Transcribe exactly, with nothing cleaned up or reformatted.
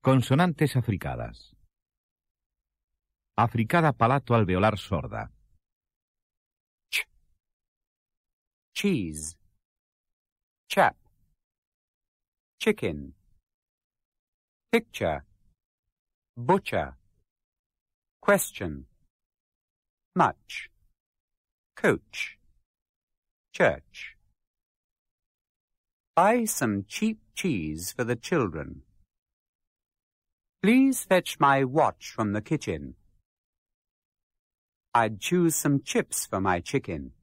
Consonantes africadas. Africada palato alveolar sorda. Ch. Cheese. Chap. Chicken. Picture. Butcher. Question. Much. Coach. Church. Buy some cheap cheese for the children. Please fetch my watch from the kitchen. I'd choose some chips for my chicken.